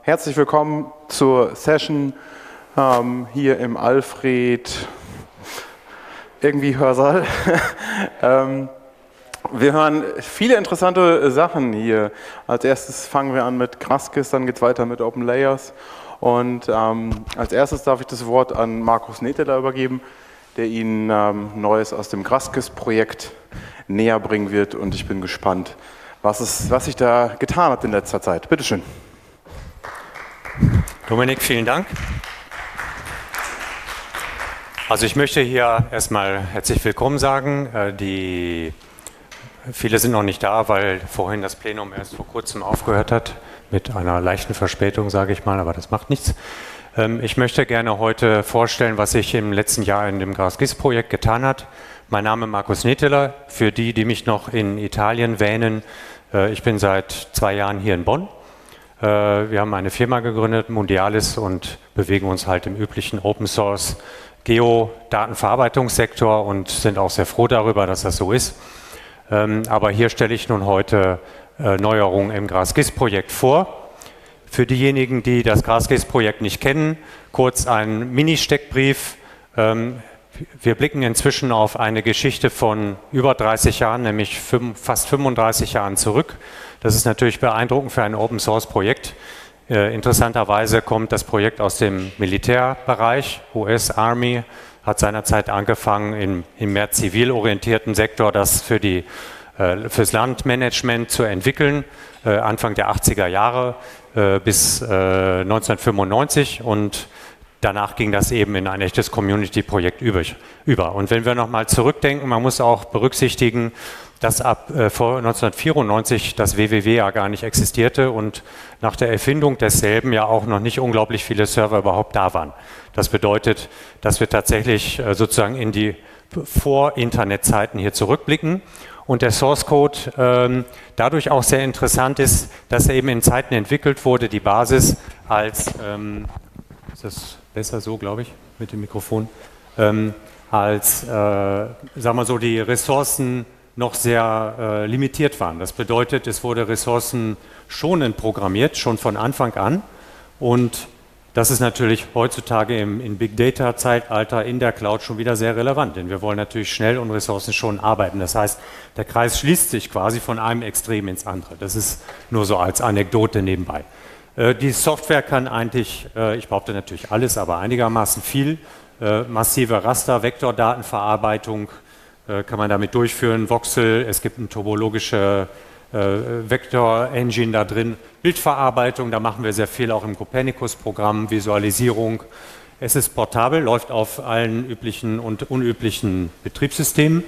Herzlich willkommen zur Session hier im Alfred irgendwie Hörsaal. Wir hören viele interessante Sachen hier. Als erstes fangen wir an mit GrassGIS, dann geht es weiter mit Open Layers. Und als erstes darf ich das Wort an Markus Neteler übergeben, der Ihnen Neues aus dem GrassGIS-Projekt näher bringen wird. Und ich bin gespannt, was sich da getan hat in letzter Zeit. Bitte schön. Dominik, vielen Dank. Also ich möchte hier erstmal herzlich willkommen sagen. Viele sind noch nicht da, weil vorhin das Plenum erst vor kurzem aufgehört hat, mit einer leichten Verspätung, sage ich mal, aber das macht nichts. Ich möchte gerne heute vorstellen, was sich im letzten Jahr in dem GrassGIS-Projekt getan hat. Mein Name ist Markus Neteler, für die, die mich noch in Italien wähnen. Ich bin seit 2 Jahren hier in Bonn. Wir haben eine Firma gegründet, Mundialis, und bewegen uns halt im üblichen Open Source Geodatenverarbeitungssektor und sind auch sehr froh darüber, dass das so ist. Aber hier stelle ich nun heute Neuerungen im GrassGIS-Projekt vor. Für diejenigen, die das GrassGIS-Projekt nicht kennen, kurz ein Mini-Steckbrief. Wir blicken inzwischen auf eine Geschichte von über 30 Jahren, nämlich fast 35 Jahren zurück. Das ist natürlich beeindruckend für ein Open-Source-Projekt. Interessanterweise kommt das Projekt aus dem Militärbereich. US Army hat seinerzeit angefangen, im mehr zivil orientierten Sektor das fürs Landmanagement zu entwickeln, Anfang der 80er Jahre bis 1995, und danach ging das eben in ein echtes Community-Projekt über. Und wenn wir nochmal zurückdenken, man muss auch berücksichtigen, dass vor 1994 das WWW ja gar nicht existierte und nach der Erfindung desselben ja auch noch nicht unglaublich viele Server überhaupt da waren. Das bedeutet, dass wir tatsächlich sozusagen in die Vor-Internet-Zeiten hier zurückblicken. Und der Source Code dadurch auch sehr interessant ist, dass er eben in Zeiten entwickelt wurde, die Basis als, ist das besser so, glaube ich, mit dem Mikrofon, sagen wir so, die Ressourcen noch sehr limitiert waren. Das bedeutet, es wurde ressourcenschonend programmiert, schon von Anfang an. Und das ist natürlich heutzutage im Big Data Zeitalter in der Cloud schon wieder sehr relevant, denn wir wollen natürlich schnell und ressourcenschonend arbeiten. Das heißt, der Kreis schließt sich quasi von einem Extrem ins andere. Das ist nur so als Anekdote nebenbei. Die Software kann eigentlich, ich behaupte natürlich alles, aber einigermaßen viel, massive Raster-Vektordatenverarbeitung kann man damit durchführen, Voxel, es gibt eine topologische Vektor-Engine da drin, Bildverarbeitung, da machen wir sehr viel auch im Copernicus-Programm, Visualisierung. Es ist portabel, läuft auf allen üblichen und unüblichen Betriebssystemen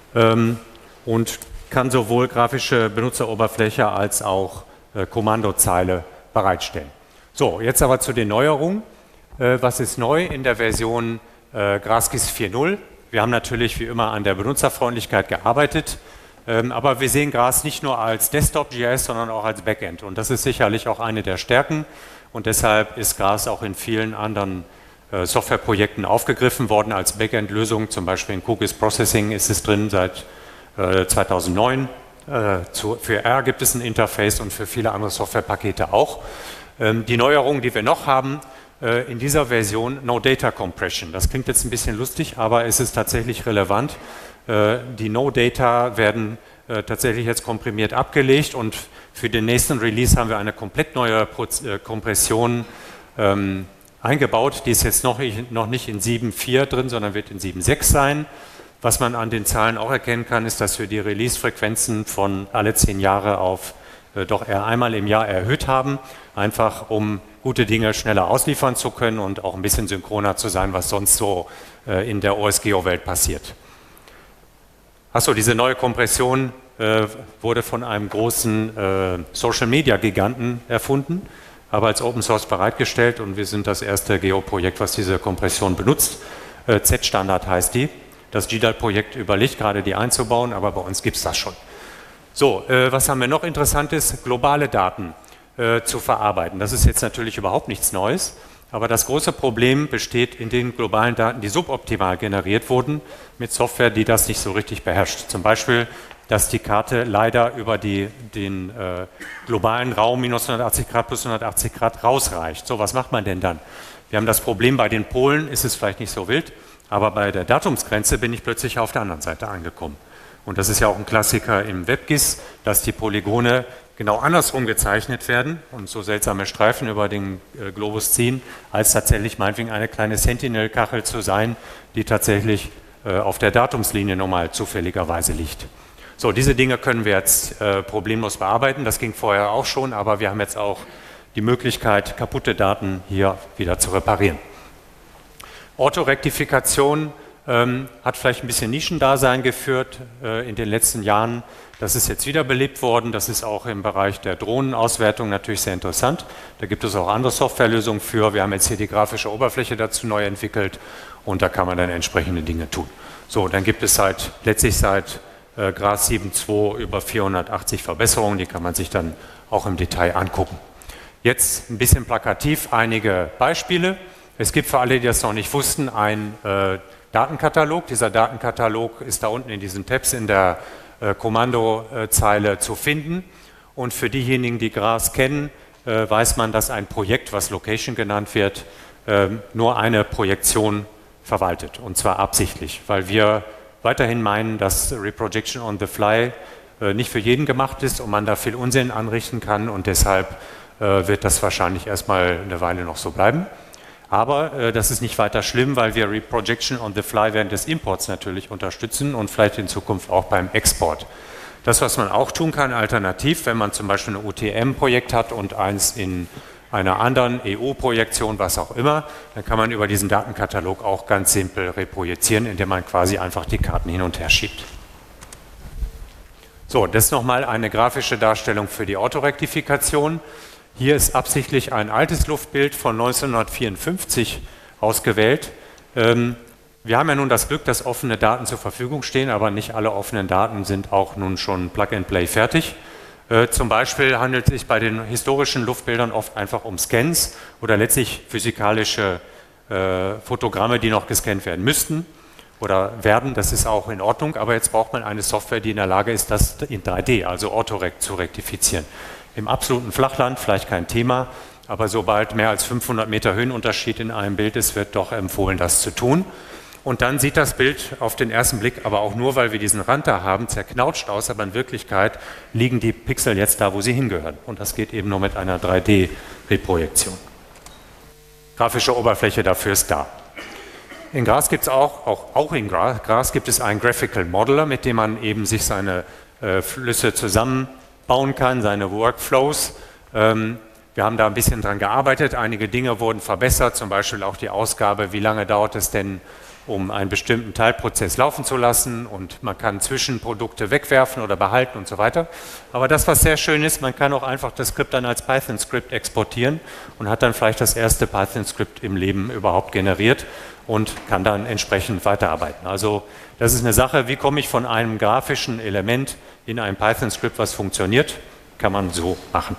und kann sowohl grafische Benutzeroberfläche als auch Kommandozeile bereitstellen. So, jetzt aber zu den Neuerungen. Was ist neu in der Version GrassGIS 4.0? Wir haben natürlich wie immer an der Benutzerfreundlichkeit gearbeitet, aber wir sehen Gras nicht nur als Desktop.js, sondern auch als Backend. Und das ist sicherlich auch eine der Stärken. Und deshalb ist Gras auch in vielen anderen Softwareprojekten aufgegriffen worden als Backend-Lösung. Zum Beispiel in QGIS Processing ist es drin seit 2009. Für R gibt es ein Interface und für viele andere Softwarepakete auch. Die Neuerungen, die wir noch haben, in dieser Version No Data Compression. Das klingt jetzt ein bisschen lustig, aber es ist tatsächlich relevant. Die No Data werden tatsächlich jetzt komprimiert abgelegt und für den nächsten Release haben wir eine komplett neue Kompression eingebaut. Die ist jetzt noch nicht in 7.4 drin, sondern wird in 7.6 sein. Was man an den Zahlen auch erkennen kann, ist, dass wir die Release-Frequenzen von alle 10 Jahre auf doch eher einmal im Jahr erhöht haben, einfach um gute Dinge schneller ausliefern zu können und auch ein bisschen synchroner zu sein, was sonst so in der OSGeo-Welt passiert. Achso, diese neue Kompression wurde von einem großen Social-Media-Giganten erfunden, aber als Open Source bereitgestellt, und wir sind das erste Geo-Projekt, was diese Kompression benutzt. Z-Standard heißt die. Das GDAL-Projekt überlegt gerade, die einzubauen, aber bei uns gibt es das schon. So, was haben wir noch Interessantes? Globale Daten zu verarbeiten. Das ist jetzt natürlich überhaupt nichts Neues, aber das große Problem besteht in den globalen Daten, die suboptimal generiert wurden, mit Software, die das nicht so richtig beherrscht. Zum Beispiel dass die Karte leider über den globalen Raum minus 180 Grad plus 180 Grad rausreicht. So, was macht man denn dann? Wir haben das Problem, bei den Polen ist es vielleicht nicht so wild, aber bei der Datumsgrenze bin ich plötzlich auf der anderen Seite angekommen. Und das ist ja auch ein Klassiker im WebGIS, dass die Polygone genau andersrum gezeichnet werden und so seltsame Streifen über den Globus ziehen, als tatsächlich meinetwegen eine kleine Sentinel-Kachel zu sein, die tatsächlich auf der Datumslinie normal zufälligerweise liegt. So, diese Dinge können wir jetzt problemlos bearbeiten. Das ging vorher auch schon, aber wir haben jetzt auch die Möglichkeit, kaputte Daten hier wieder zu reparieren. Autorektifikation hat vielleicht ein bisschen Nischendasein geführt in den letzten Jahren. Das ist jetzt wiederbelebt worden. Das ist auch im Bereich der Drohnenauswertung natürlich sehr interessant. Da gibt es auch andere Softwarelösungen für. Wir haben jetzt hier die grafische Oberfläche dazu neu entwickelt und da kann man dann entsprechende Dinge tun. So, dann gibt es letztlich seit GRAS 7.2 über 480 Verbesserungen. Die kann man sich dann auch im Detail angucken. Jetzt ein bisschen plakativ einige Beispiele. Es gibt für alle, die das noch nicht wussten, einen Datenkatalog. Dieser Datenkatalog ist da unten in diesen Tabs in der Kommandozeile zu finden. Und für diejenigen, die GRAS kennen, weiß man, dass ein Projekt, was Location genannt wird, nur eine Projektion verwaltet. Und zwar absichtlich, weil wir weiterhin meinen, dass Reprojection on the fly nicht für jeden gemacht ist und man da viel Unsinn anrichten kann. Und deshalb wird das wahrscheinlich erstmal eine Weile noch so bleiben. Aber das ist nicht weiter schlimm, weil wir Reprojection on the fly während des Imports natürlich unterstützen und vielleicht in Zukunft auch beim Export. Das, was man auch tun kann, alternativ, wenn man zum Beispiel ein UTM-Projekt hat und eins in einer anderen EU-Projektion, was auch immer, dann kann man über diesen Datenkatalog auch ganz simpel reprojizieren, indem man quasi einfach die Karten hin und her schiebt. So, das ist nochmal eine grafische Darstellung für die Autorektifikation. Hier ist absichtlich ein altes Luftbild von 1954 ausgewählt. Wir haben ja nun das Glück, dass offene Daten zur Verfügung stehen, aber nicht alle offenen Daten sind auch nun schon Plug-and-Play fertig. Zum Beispiel handelt es sich bei den historischen Luftbildern oft einfach um Scans oder letztlich physikalische Fotogramme, die noch gescannt werden müssten oder werden. Das ist auch in Ordnung, aber jetzt braucht man eine Software, die in der Lage ist, das in 3D, also Autorect, zu rektifizieren. Im absoluten Flachland vielleicht kein Thema, aber sobald mehr als 500 Meter Höhenunterschied in einem Bild ist, wird doch empfohlen, das zu tun. Und dann sieht das Bild auf den ersten Blick, aber auch nur, weil wir diesen Rand da haben, zerknautscht aus, aber in Wirklichkeit liegen die Pixel jetzt da, wo sie hingehören. Und das geht eben nur mit einer 3D-Reprojektion. Grafische Oberfläche dafür ist da. In GRAS gibt es auch in GRAS gibt es einen Graphical Modeler, mit dem man eben sich seine Flüsse zusammenbauen kann, seine Workflows. Wir haben da ein bisschen dran gearbeitet, einige Dinge wurden verbessert, zum Beispiel auch die Ausgabe, wie lange dauert es denn, um einen bestimmten Teilprozess laufen zu lassen, und man kann Zwischenprodukte wegwerfen oder behalten und so weiter. Aber das, was sehr schön ist, man kann auch einfach das Skript dann als Python-Skript exportieren und hat dann vielleicht das erste Python-Skript im Leben überhaupt generiert und kann dann entsprechend weiterarbeiten. Also das ist eine Sache, wie komme ich von einem grafischen Element in ein Python-Skript, was funktioniert, kann man so machen.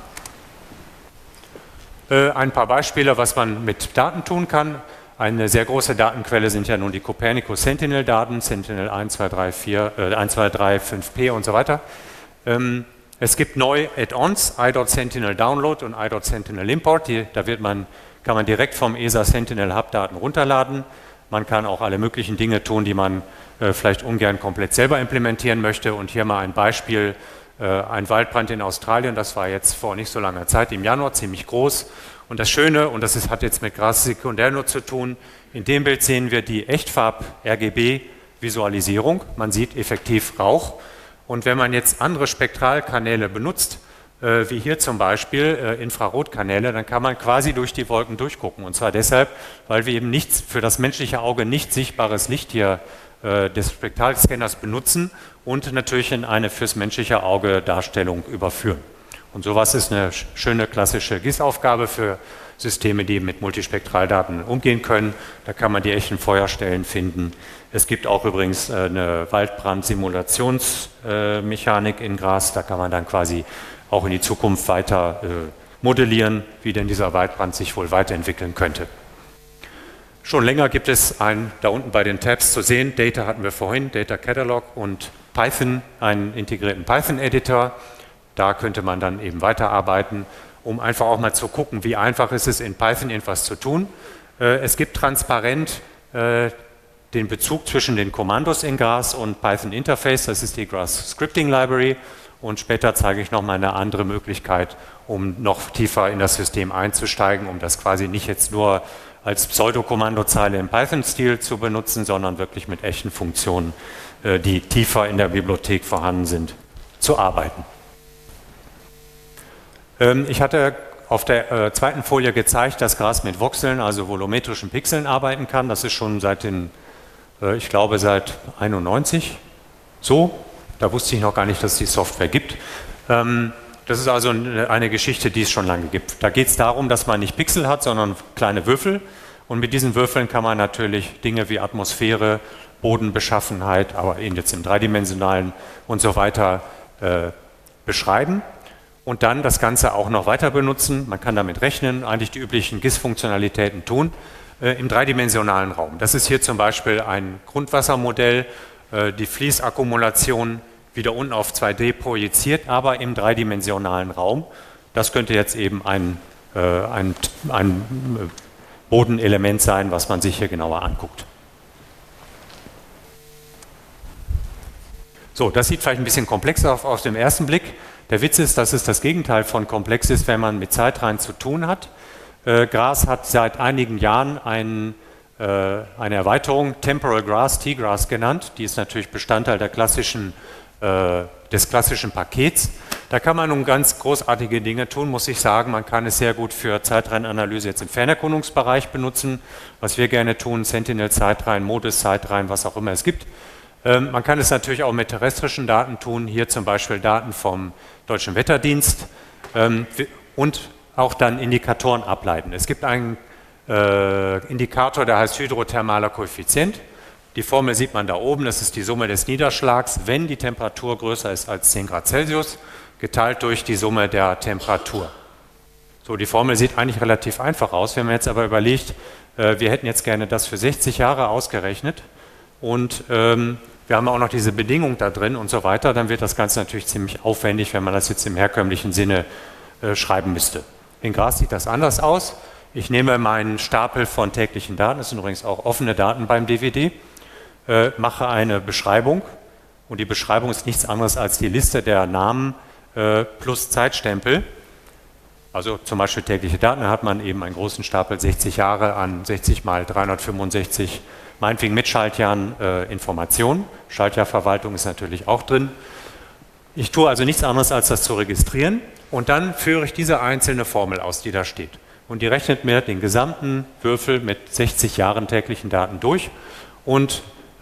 Ein paar Beispiele, was man mit Daten tun kann. Eine sehr große Datenquelle sind ja nun die Copernicus Sentinel-Daten, Sentinel 1, 2, 3, 4, 1, 2, 3, 5P und so weiter. Es gibt neue Add-ons, iDot-Sentinel Download und iDot-Sentinel Import. Kann man direkt vom ESA Sentinel Hub Daten runterladen. Man kann auch alle möglichen Dinge tun, die man vielleicht ungern komplett selber implementieren möchte. Und hier mal ein Beispiel. Ein Waldbrand in Australien, das war jetzt vor nicht so langer Zeit, im Januar, ziemlich groß. Und das Schöne, und das hat jetzt mit GRAS sekundär nur zu tun, in dem Bild sehen wir die Echtfarb-RGB-Visualisierung. Man sieht effektiv Rauch. Und wenn man jetzt andere Spektralkanäle benutzt, wie hier zum Beispiel Infrarotkanäle, dann kann man quasi durch die Wolken durchgucken. Und zwar deshalb, weil wir eben nichts für das menschliche Auge nicht sichtbares Licht hier des Spektralscanners benutzen und natürlich in eine fürs menschliche Auge Darstellung überführen. Und sowas ist eine schöne klassische GIS-Aufgabe für Systeme, die mit Multispektraldaten umgehen können. Da kann man die echten Feuerstellen finden. Es gibt auch übrigens eine Waldbrand-Simulationsmechanik in GRAS. Da kann man dann quasi auch in die Zukunft weiter modellieren, wie denn dieser Waldbrand sich wohl weiterentwickeln könnte. Schon länger gibt es da unten bei den Tabs zu sehen, Data hatten wir vorhin, Data Catalog und Python, einen integrierten Python-Editor. Da könnte man dann eben weiterarbeiten, um einfach auch mal zu gucken, wie einfach ist es in Python etwas zu tun. Es gibt transparent den Bezug zwischen den Kommandos in GRASS und Python Interface, das ist die GRASS Scripting Library, und später zeige ich nochmal eine andere Möglichkeit, um noch tiefer in das System einzusteigen, um das quasi nicht jetzt nur als Pseudokommandozeile im Python-Stil zu benutzen, sondern wirklich mit echten Funktionen, die tiefer in der Bibliothek vorhanden sind, zu arbeiten. Ich hatte auf der zweiten Folie gezeigt, dass GRASS mit Voxeln, also volumetrischen Pixeln, arbeiten kann. Das ist schon seit ich glaube seit 91 so. Da wusste ich noch gar nicht, dass es die Software gibt. Das ist also eine Geschichte, die es schon lange gibt. Da geht es darum, dass man nicht Pixel hat, sondern kleine Würfel. Und mit diesen Würfeln kann man natürlich Dinge wie Atmosphäre, Bodenbeschaffenheit, aber eben jetzt im dreidimensionalen und so weiter beschreiben. Und dann das Ganze auch noch weiter benutzen. Man kann damit rechnen, eigentlich die üblichen GIS-Funktionalitäten tun, im dreidimensionalen Raum. Das ist hier zum Beispiel ein Grundwassermodell, die Fließakkumulation wieder unten auf 2D projiziert, aber im dreidimensionalen Raum. Das könnte jetzt eben ein Bodenelement sein, was man sich hier genauer anguckt. So, das sieht vielleicht ein bisschen komplex auf den ersten Blick. Der Witz ist, dass es das Gegenteil von komplex ist, wenn man mit Zeitreihen zu tun hat. GRASS hat seit einigen Jahren eine Erweiterung, Temporal Grass, T-Grass genannt. Die ist natürlich Bestandteil des klassischen Pakets. Da kann man nun ganz großartige Dinge tun, muss ich sagen. Man kann es sehr gut für Zeitreihenanalyse jetzt im Fernerkundungsbereich benutzen, was wir gerne tun, Sentinel-Zeitreihen, Modus-Zeitreihen, was auch immer es gibt. Man kann es natürlich auch mit terrestrischen Daten tun, hier zum Beispiel Daten vom Deutschen Wetterdienst und auch dann Indikatoren ableiten. Es gibt einen Indikator, der heißt hydrothermaler Koeffizient. Die Formel sieht man da oben, das ist die Summe des Niederschlags, wenn die Temperatur größer ist als 10 Grad Celsius, geteilt durch die Summe der Temperatur. So, die Formel sieht eigentlich relativ einfach aus. Wenn man jetzt aber überlegt, wir hätten jetzt gerne das für 60 Jahre ausgerechnet und wir haben auch noch diese Bedingung da drin und so weiter, dann wird das Ganze natürlich ziemlich aufwendig, wenn man das jetzt im herkömmlichen Sinne schreiben müsste. In GRASS sieht das anders aus. Ich nehme meinen Stapel von täglichen Daten, das sind übrigens auch offene Daten beim DWD, mache eine Beschreibung und die Beschreibung ist nichts anderes als die Liste der Namen plus Zeitstempel. Also zum Beispiel tägliche Daten, da hat man eben einen großen Stapel 60 Jahre an 60 mal 365, meinetwegen mit Schaltjahren Informationen. Schaltjahrverwaltung ist natürlich auch drin. Ich tue also nichts anderes, als das zu registrieren und dann führe ich diese einzelne Formel aus, die da steht. Und die rechnet mir den gesamten Würfel mit 60 Jahren täglichen Daten durch und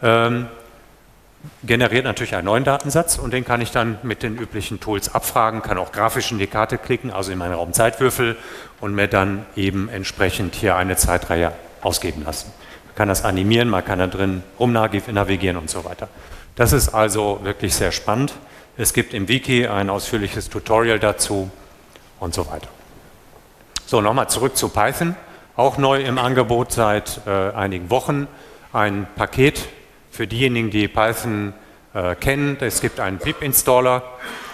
generiert natürlich einen neuen Datensatz und den kann ich dann mit den üblichen Tools abfragen, kann auch grafisch in die Karte klicken, also in meinen Raum Zeitwürfel und mir dann eben entsprechend hier eine Zeitreihe ausgeben lassen. Man kann das animieren, man kann da drin rumnavigieren und so weiter. Das ist also wirklich sehr spannend. Es gibt im Wiki ein ausführliches Tutorial dazu und so weiter. So, nochmal zurück zu Python. Auch neu im Angebot seit einigen Wochen ein Paket für diejenigen, die Python kennen. Es gibt einen pip-Installer.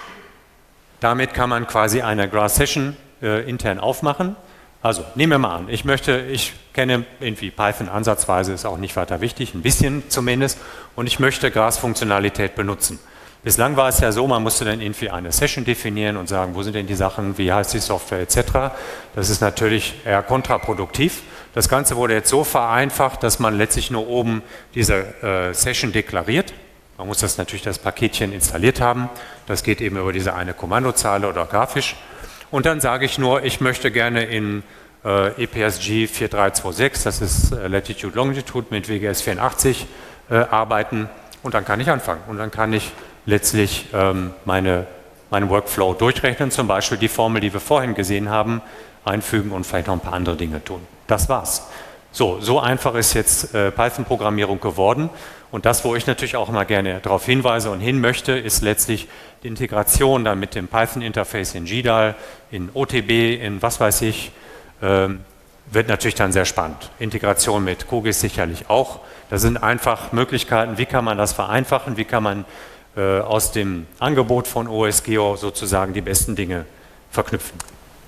Damit kann man quasi eine GRASS-Session intern aufmachen. Also nehmen wir mal an, ich kenne irgendwie Python ansatzweise, ist auch nicht weiter wichtig, ein bisschen zumindest, und ich möchte GRASS-Funktionalität benutzen. Bislang war es ja so, man musste dann irgendwie eine Session definieren und sagen, wo sind denn die Sachen, wie heißt die Software etc. Das ist natürlich eher kontraproduktiv. Das Ganze wurde jetzt so vereinfacht, dass man letztlich nur oben diese Session deklariert. Man muss das Paketchen installiert haben. Das geht eben über diese eine Kommandozeile oder grafisch. Und dann sage ich nur, ich möchte gerne in EPSG 4326, das ist Latitude Longitude mit WGS 84 arbeiten und dann kann ich anfangen. Und dann kann ich letztlich meinen Workflow durchrechnen, zum Beispiel die Formel, die wir vorhin gesehen haben, einfügen und vielleicht noch ein paar andere Dinge tun. Das war's. So einfach ist jetzt Python-Programmierung geworden. Und das, wo ich natürlich auch immer gerne darauf hinweise und hin möchte, ist letztlich die Integration dann mit dem Python-Interface in GDAL, in OTB, in was weiß ich, wird natürlich dann sehr spannend. Integration mit QGIS sicherlich auch. Das sind einfach Möglichkeiten, wie kann man das vereinfachen, wie kann man aus dem Angebot von OSGeo sozusagen die besten Dinge verknüpfen.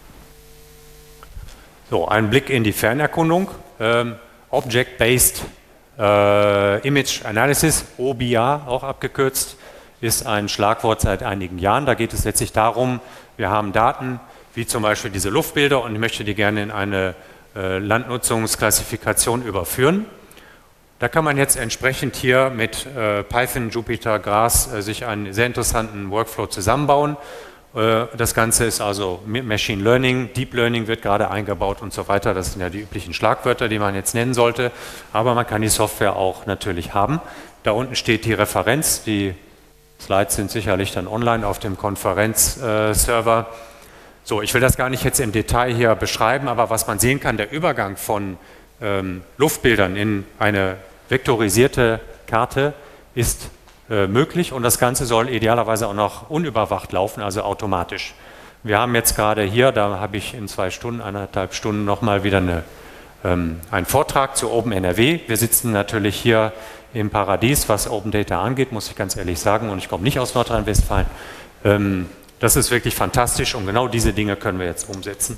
So, ein Blick in die Fernerkundung. Object-Based Image Analysis, OBA auch abgekürzt, ist ein Schlagwort seit einigen Jahren. Da geht es letztlich darum, wir haben Daten, wie zum Beispiel diese Luftbilder, und ich möchte die gerne in eine Landnutzungsklassifikation überführen. Da kann man jetzt entsprechend hier mit Python, Jupyter, Grass sich einen sehr interessanten Workflow zusammenbauen. Das Ganze ist also Machine Learning, Deep Learning wird gerade eingebaut und so weiter. Das sind ja die üblichen Schlagwörter, die man jetzt nennen sollte. Aber man kann die Software auch natürlich haben. Da unten steht die Referenz. Die Slides sind sicherlich dann online auf dem Konferenzserver. So, ich will das gar nicht jetzt im Detail hier beschreiben, aber was man sehen kann, der Übergang von Luftbildern in eine vektorisierte Karte ist möglich, und das Ganze soll idealerweise auch noch unüberwacht laufen, also automatisch. Wir haben jetzt gerade hier, da habe ich in 2 Stunden, 1,5 Stunden nochmal wieder einen Vortrag zu OpenNRW. Wir sitzen natürlich hier im Paradies, was Open Data angeht, muss ich ganz ehrlich sagen, und ich komme nicht aus Nordrhein-Westfalen. Das ist wirklich fantastisch, und genau diese Dinge können wir jetzt umsetzen.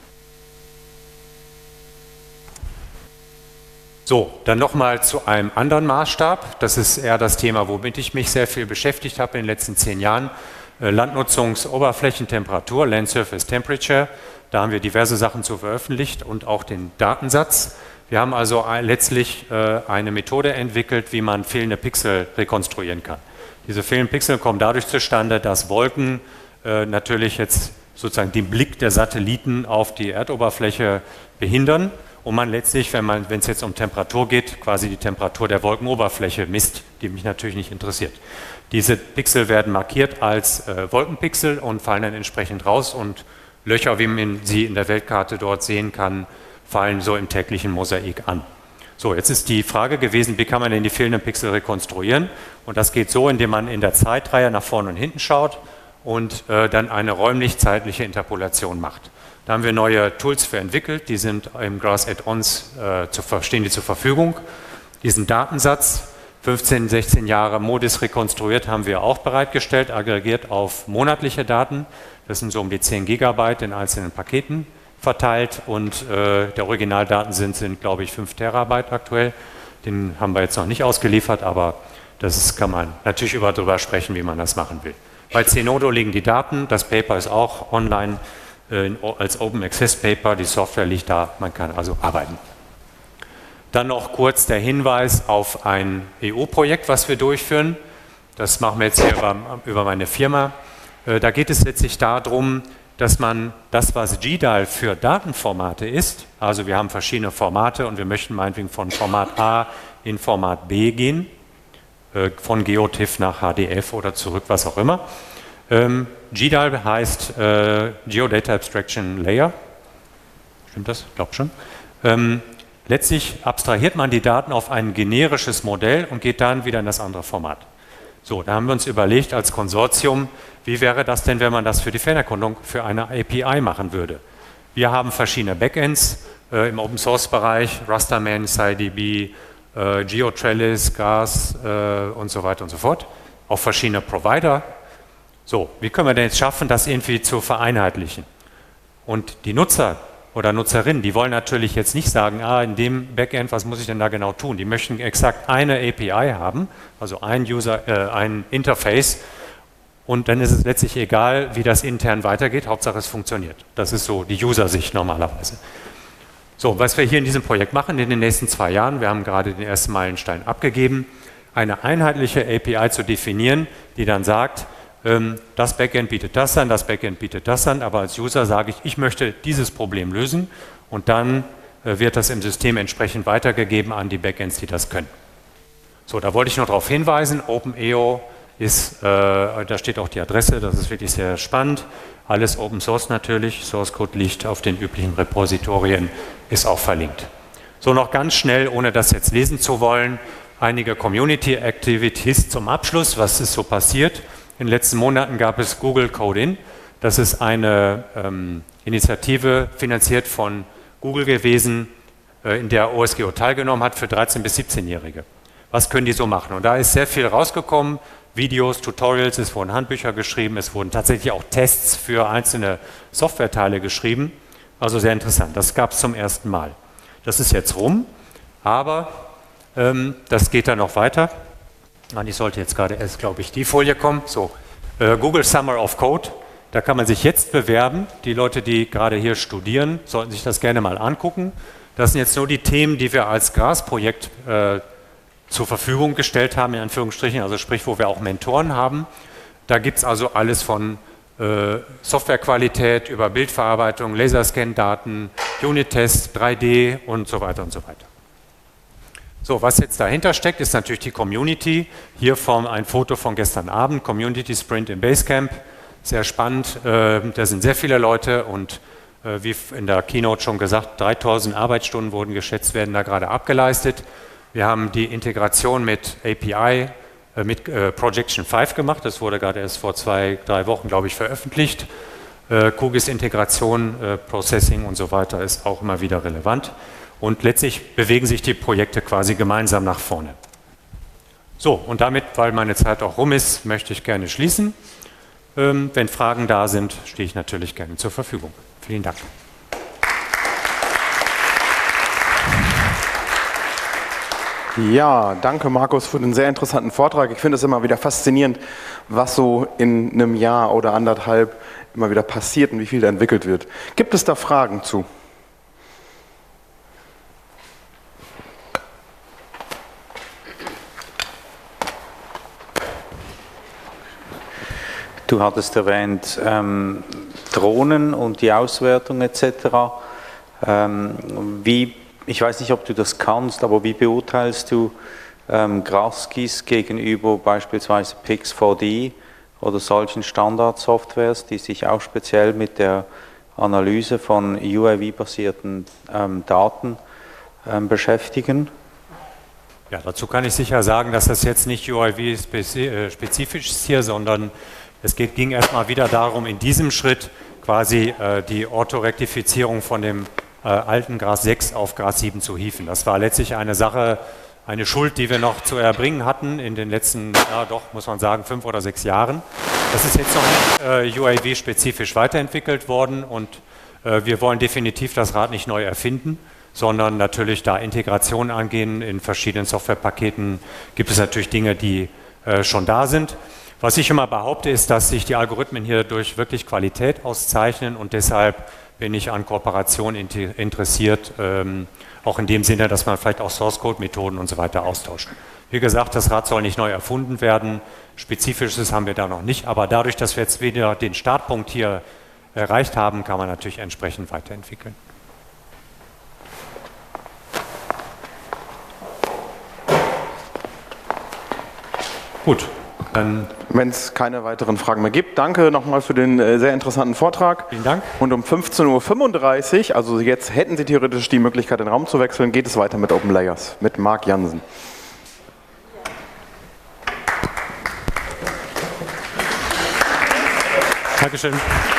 So, dann nochmal zu einem anderen Maßstab. Das ist eher das Thema, womit ich mich sehr viel beschäftigt habe in den letzten 10 Jahren. Landnutzungsoberflächentemperatur, Land Surface Temperature. Da haben wir diverse Sachen zu veröffentlicht und auch den Datensatz. Wir haben also letztlich eine Methode entwickelt, wie man fehlende Pixel rekonstruieren kann. Diese fehlenden Pixel kommen dadurch zustande, dass Wolken natürlich jetzt sozusagen den Blick der Satelliten auf die Erdoberfläche behindern. Und man letztlich, wenn es jetzt um Temperatur geht, quasi die Temperatur der Wolkenoberfläche misst, die mich natürlich nicht interessiert. Diese Pixel werden markiert als Wolkenpixel und fallen dann entsprechend raus, und Löcher, wie man sie in der Weltkarte dort sehen kann, fallen so im täglichen Mosaik an. So, jetzt ist die Frage gewesen, wie kann man denn die fehlenden Pixel rekonstruieren? Und das geht so, indem man in der Zeitreihe nach vorne und hinten schaut und dann eine räumlich-zeitliche Interpolation macht. Da haben wir neue Tools für entwickelt, die sind im Grass Add-ons stehen die zur Verfügung. Diesen Datensatz, 15, 16 Jahre MODIS rekonstruiert, haben wir auch bereitgestellt, aggregiert auf monatliche Daten. Das sind so um die 10 Gigabyte in einzelnen Paketen verteilt, und der Originaldatensatz sind, glaube ich, 5 Terabyte aktuell. Den haben wir jetzt noch nicht ausgeliefert, aber kann man natürlich darüber sprechen, wie man das machen will. Bei Zenodo liegen die Daten, das Paper ist auch online als Open Access Paper, die Software liegt da, man kann also arbeiten. Dann noch kurz der Hinweis auf ein EU-Projekt, was wir durchführen. Das machen wir jetzt hier über meine Firma. Da geht es letztlich darum, dass man das, was GDAL für Datenformate ist, also wir haben verschiedene Formate und wir möchten meinetwegen von Format A in Format B gehen, von GeoTIFF nach HDF oder zurück, was auch immer. GDAL heißt Geodata Abstraction Layer. Stimmt das? Ich glaube schon. Letztlich abstrahiert man die Daten auf ein generisches Modell und geht dann wieder in das andere Format. So, da haben wir uns überlegt als Konsortium, wie wäre das denn, wenn man das für die Fernerkundung für eine API machen würde? Wir haben verschiedene Backends im Open-Source-Bereich, Rasterman, SciDB, GeoTrellis, Grass und so weiter und so fort. Auch verschiedene Provider. So, wie können wir denn jetzt schaffen, das irgendwie zu vereinheitlichen? Und die Nutzer oder Nutzerinnen, die wollen natürlich jetzt nicht sagen, in dem Backend, was muss ich denn da genau tun? Die möchten exakt eine API haben, also ein Interface, und dann ist es letztlich egal, wie das intern weitergeht, Hauptsache es funktioniert. Das ist so die User-Sicht normalerweise. So, was wir hier in diesem Projekt machen in den nächsten 2 Jahren, wir haben gerade den ersten Meilenstein abgegeben, eine einheitliche API zu definieren, die dann sagt, das Backend bietet das an, das Backend bietet das an, aber als User sage ich möchte dieses Problem lösen, und dann wird das im System entsprechend weitergegeben an die Backends, die das können. So, da wollte ich noch darauf hinweisen, OpenEO ist, da steht auch die Adresse, das ist wirklich sehr spannend, alles Open Source natürlich, Source Code liegt auf den üblichen Repositorien, ist auch verlinkt. So, noch ganz schnell, ohne das jetzt lesen zu wollen, einige Community Activities zum Abschluss, was ist so passiert? In den letzten Monaten gab es Google Code-In. Das ist eine Initiative, finanziert von Google gewesen, in der OSGeo teilgenommen hat für 13- bis 17-Jährige. Was können die so machen? Und da ist sehr viel rausgekommen. Videos, Tutorials, es wurden Handbücher geschrieben, es wurden tatsächlich auch Tests für einzelne Softwareteile geschrieben. Also sehr interessant. Das gab es zum ersten Mal. Das ist jetzt rum, aber das geht dann noch weiter. Ich sollte jetzt gerade erst, glaube ich, die Folie kommen. So, Google Summer of Code. Da kann man sich jetzt bewerben. Die Leute, die gerade hier studieren, sollten sich das gerne mal angucken. Das sind jetzt nur die Themen, die wir als GRAS-Projekt zur Verfügung gestellt haben, in Anführungsstrichen, also sprich, wo wir auch Mentoren haben. Da gibt es also alles von Softwarequalität über Bildverarbeitung, Laserscan-Daten, Unit-Tests, 3D und so weiter und so weiter. So, was jetzt dahinter steckt, ist natürlich die Community. Hier ein Foto von gestern Abend, Community Sprint im Basecamp. Sehr spannend, da sind sehr viele Leute und wie in der Keynote schon gesagt, 3000 Arbeitsstunden wurden geschätzt, werden da gerade abgeleistet. Wir haben die Integration mit API, mit Projection 5 gemacht. Das wurde gerade erst vor 2-3 Wochen, glaube ich, veröffentlicht. QGIS-Integration, Processing und so weiter ist auch immer wieder relevant. Und letztlich bewegen sich die Projekte quasi gemeinsam nach vorne. So, und damit, weil meine Zeit auch rum ist, möchte ich gerne schließen. Wenn Fragen da sind, stehe ich natürlich gerne zur Verfügung. Vielen Dank. Ja, danke Markus für den sehr interessanten Vortrag. Ich finde es immer wieder faszinierend, was so in einem Jahr oder anderthalb immer wieder passiert und wie viel da entwickelt wird. Gibt es da Fragen zu? Du hattest erwähnt Drohnen und die Auswertung etc. Ich weiß nicht, ob du das kannst, aber wie beurteilst du GRASGIS gegenüber beispielsweise Pix4D oder solchen Standardsoftwares, die sich auch speziell mit der Analyse von UAV-basierten Daten beschäftigen? Ja, dazu kann ich sicher sagen, dass das jetzt nicht UAV-spezifisch ist hier, sondern es ging erstmal wieder darum, in diesem Schritt quasi die Orthorektifizierung von dem alten GRAS 6 auf GRAS 7 zu hieven. Das war letztlich eine Sache, eine Schuld, die wir noch zu erbringen hatten in den letzten, ja doch, muss man sagen, 5 oder 6 Jahren. Das ist jetzt noch nicht UAV-spezifisch weiterentwickelt worden und wir wollen definitiv das Rad nicht neu erfinden, sondern natürlich da Integration angehen. In verschiedenen Softwarepaketen gibt es natürlich Dinge, die schon da sind. Was ich immer behaupte, ist, dass sich die Algorithmen hier durch wirklich Qualität auszeichnen und deshalb bin ich an Kooperation interessiert, auch in dem Sinne, dass man vielleicht auch Source-Code-Methoden und so weiter austauscht. Wie gesagt, das Rad soll nicht neu erfunden werden, Spezifisches haben wir da noch nicht, aber dadurch, dass wir jetzt wieder den Startpunkt hier erreicht haben, kann man natürlich entsprechend weiterentwickeln. Gut. Wenn es keine weiteren Fragen mehr gibt, danke nochmal für den sehr interessanten Vortrag. Vielen Dank. Und um 15:35 Uhr, also jetzt hätten Sie theoretisch die Möglichkeit, den Raum zu wechseln, geht es weiter mit Open Layers, mit Marc Jansen. Dankeschön.